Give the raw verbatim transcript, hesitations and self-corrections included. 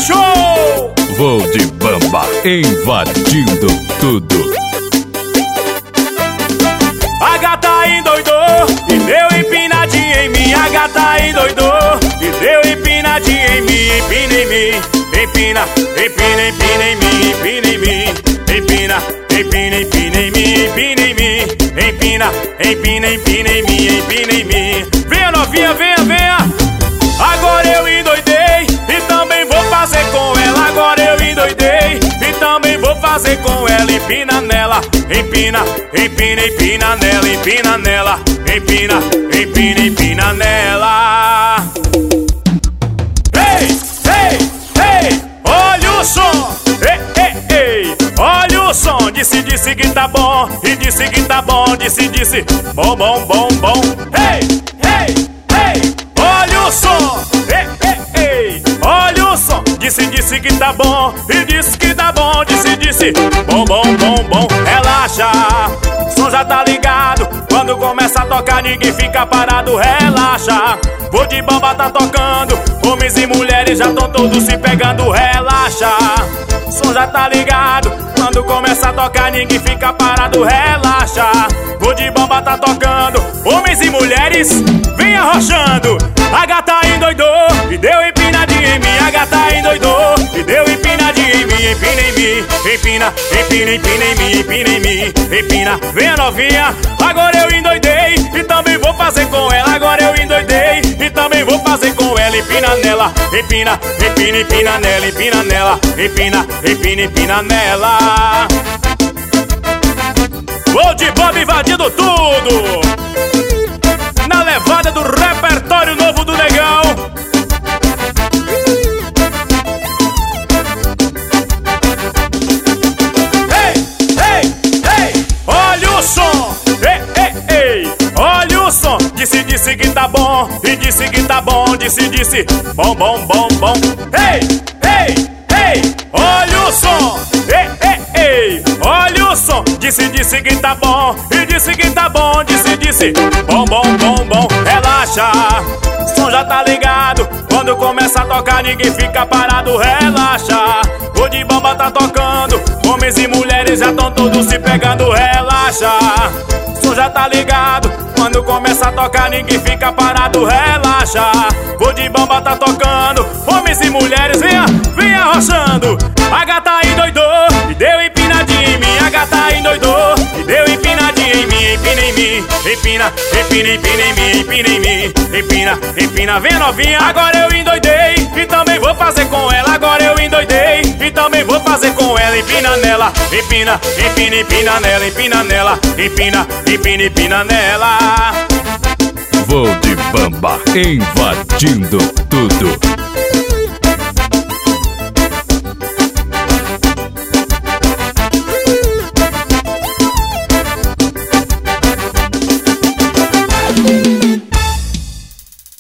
show! Vou de bamba, invadindo tudo. A gata endoidou e deu empinadinha em mim. A gata endoidou e deu empinadinha em mim. Empina em mim, empina, empina, empina em mim. Empina em mim, empina, empina, empina em mim. Empina em mim, empina, empina, empina em mim. Empina em mim. Venha novinha, venha, venha. Agora eu endoidei e também vou fazer com ela. Agora eu endoidei e também vou fazer com ela. Empina nela, empina, empina, empina nela. Empina nela, empina, empina, empina nela. Ei, ei, ei, olha o som. Ei, ei, ei, olha o som. Disse, disse que tá bom, e disse que tá bom. Disse, disse, bom, bom, bom, bom. Ei, ei, ei, olha o som. Ei, ei, ei, olha o som. Disse, disse que tá bom, e disse que tá bom. Disse, disse, bom, bom, bom, bom. Relaxa, o som já tá ligado. Quando começa a tocar ninguém fica parado. Relaxa, vou de bamba tá tocando. Homens e mulheres já tão todos se pegando. Relaxa, o som já tá ligado. Quando começa a tocar ninguém fica parado. Relaxa, vou de bamba tá tocando. Homens e mulheres vem arrochando. A gata endoidou e deu empinadinha em mim. A gata endoidou e deu empinadinha em mim. Empina em mim, empina, empina, empina em mim. Empina em mim, empina, venha novinha. Agora eu endoidei e também vou fazer com ela. Agora eu endoidei e também vou fazer com ela. Empina nela, empina, empina, empina nela. Empina nela, empina, empina, empina nela. Vou de bamba invadindo tudo, na levada do repertório novo do Negão. Ei, ei, ei, olha o som. Ei, ei, ei, olha o som. Disse, disse que tá bom, e disse que tá bom. Disse, disse, bom, bom, bom, bom. Ei, ei, ei, olha o som. Ei, ei, ei, olha o som. Disse, disse que tá bom, e disse que tá bom. Disse, disse, bom, bom, bom, bom. Relaxa, o som já tá ligado. Quando começa a tocar ninguém fica parado. Relaxa, o de bamba tá tocando. Homens e mulheres já tão todos se pegando. Relaxa, o som já tá ligado. Quando começa a tocar ninguém fica parado. Relaxa, o de bamba tá tocando. Homens e mulheres venha, venha arrochando. A gata endoidou e deu empinadinha em mim. A gata endoidou e deu empinadinha em mim. Empina em mim, empina, empina, empina em mim. Empina em mim, empina, empina, vem novinha. Agora eu endoidei e também vou fazer com ela. Agora eu endoidei e também vou fazer com ela. Empina nela, empina, empina, empina nela. Empina nela, empina, empina, empina nela. Vou de bamba, invadindo tudo.